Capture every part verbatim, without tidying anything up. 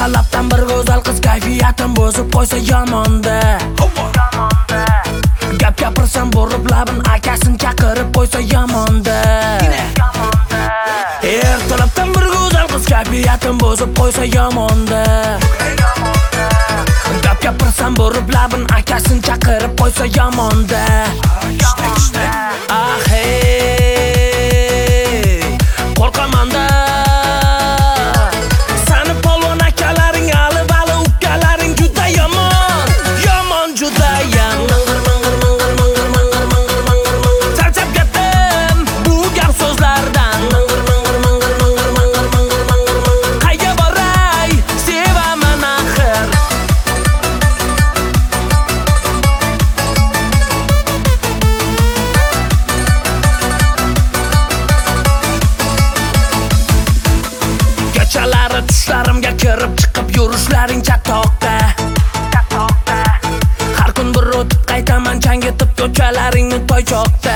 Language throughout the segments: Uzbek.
Ertalabdan bir go'zal qiz kayfiyatim bozib qo'ysa yomonda. Gap gapirsam borib labin akasin chaqirib qo'ysa yomonda. Ertalabdan bir go'zal qiz kayfiyatim bozib qo'ysa yomonda. Gap gapirsam borib labin akasin chaqirib qo'ysa yomonda. Ah hey, qo'rqamanda. Sani polvon akalaring, ali bali ukalaring juda yomon, yomon juda yomon. Charchab ketdim bu gap so'zlardan. Qayga boray, sevaman axir. Kechalari tushlarimga kirib chiqib yurishlaring chatoqda. Har kun bir o'tib qaytaman changitib ko'chalaringni toychoqda.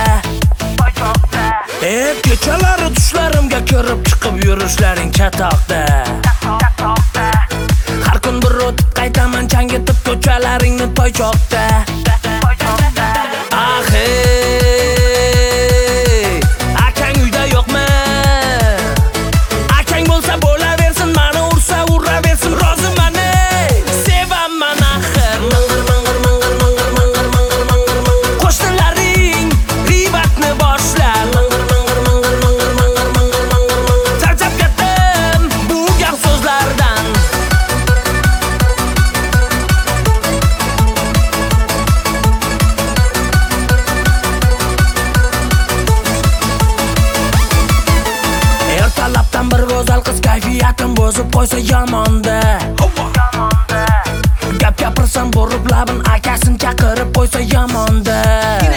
Eh, kechalari tushlarimga kirib chiqib yurishlaring chatoqda. Har kun bir o'tib qaytaman changitib ko'chalaringni toychoqda. Ah hey, akang uyda yo'qmi? Akang bo'lsa bo'laversin, meni ursa uraversin, roziman ey, sevaman axir. Qo'shnilaring g'iybatni boshlar. Charchab ketdim bu gap so'zlardan. Ertalabdan bir go'zal qiz kayfiyatim bozib qo'ysa yomonda. Gap gapirsam borib labin akasin chaqirib qo'ysa yomonda.